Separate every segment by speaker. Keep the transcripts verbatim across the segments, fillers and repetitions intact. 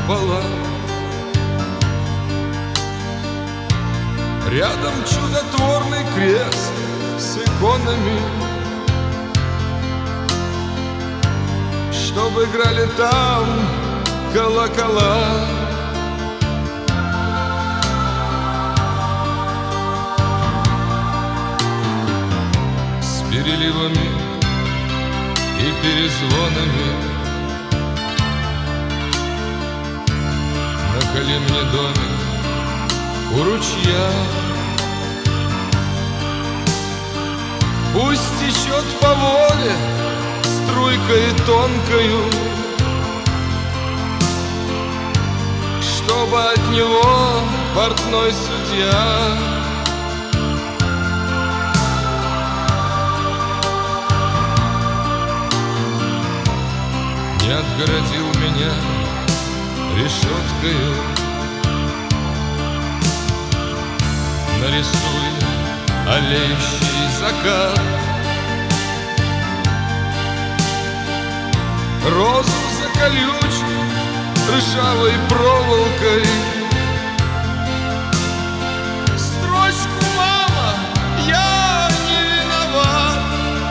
Speaker 1: купола. Рядом чудотворный крест с иконами, чтоб играли там колокола. С переливами и перезвонами наколи мне домик у ручья. Пусть течет по воле струйкой тонкою, чтобы от него портной судья не отгородил меня решеткою. Нарисуй олеющий закат, розу заколючь ржавой проволокой. Строчку: мама, я не виноват.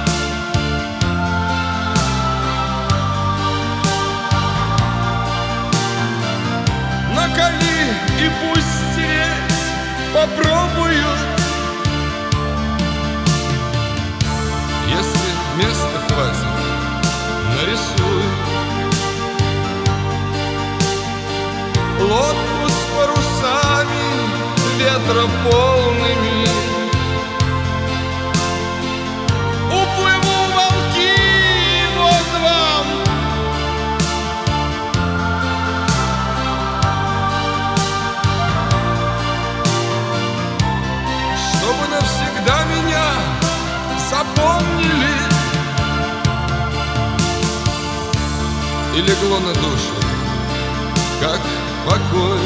Speaker 1: Наколи и пусть стереть попробую. Если места хватит, нарисуй лодку с парусами ветрополными. Уплыву в волки, вот вам. Чтобы навсегда меня запомнили. И легло на душу, как покой,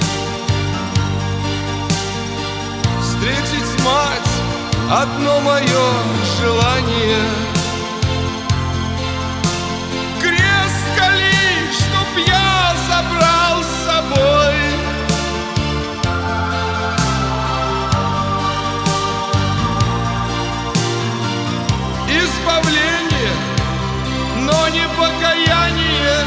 Speaker 1: встретить мать — одно мое желание. Крест кали, чтоб я забрал с собой. Избавление, но не покаяние.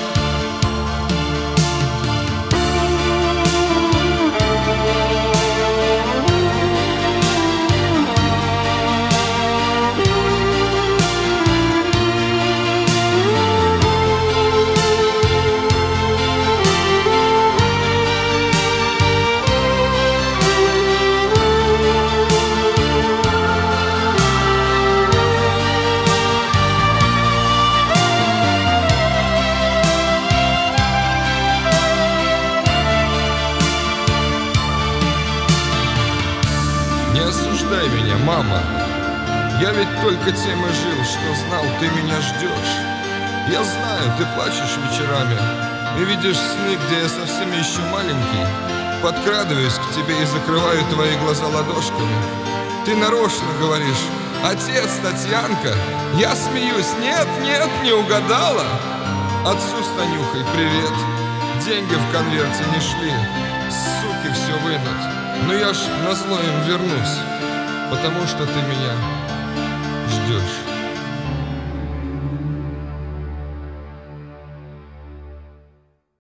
Speaker 1: Не осуждай меня, мама. Я ведь только тем и жил, что знал, ты меня ждешь. Я знаю, ты плачешь вечерами и видишь сны, где я совсем еще маленький. Подкрадываюсь к тебе и закрываю твои глаза ладошками. Ты нарочно говоришь: отец, Татьянка. Я смеюсь: нет, нет, не угадала. Отцу с Танюхой привет. Деньги в конверте не шли, суки все вынут. Но я ж назло им вернусь, потому что ты меня ждешь.